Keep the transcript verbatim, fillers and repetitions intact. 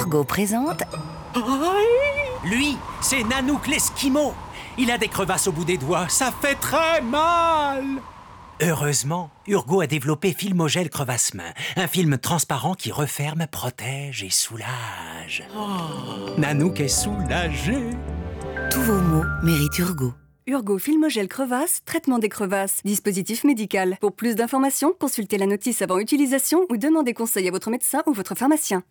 Urgo présente... Lui, c'est Nanook l'Esquimau. Il a des crevasses au bout des doigts, ça fait très mal. Heureusement, Urgo a développé Filmogel Crevasse-Main, un film transparent qui referme, protège et soulage. Oh, Nanook est soulagé. Tous vos mots méritent Urgo. Urgo Filmogel Crevasse, traitement des crevasses, dispositif médical. Pour plus d'informations, consultez la notice avant utilisation ou demandez conseil à votre médecin ou votre pharmacien.